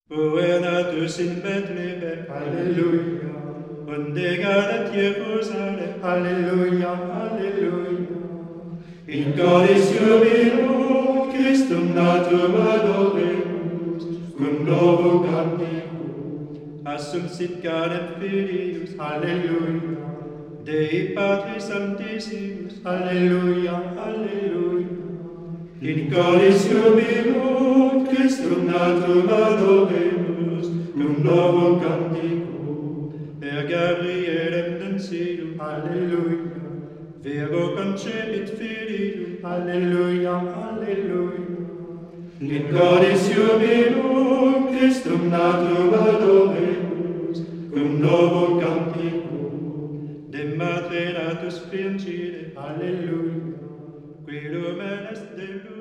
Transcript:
Natus in Bethlehem, Alleluia, unde gadet Jerusalem, Alleluia, Alleluia. in Godis jubilo, Christum natum adoremus, cum novo canticum, assum sit cadem Filius, Alleluia, Dei Patris Sanctissimus, Alleluia, Alleluia. in Godis jubilo, Christum natum adoremus, cum novo canticum, per Gabrielem Nuncium, Alleluia, Virgo concepit Filium, Alleluia, Alleluia. in Godis jubilo, Christum natum adoremus, cum novo canticum, de Matre natus Virgine, Alleluia. qui lumen est de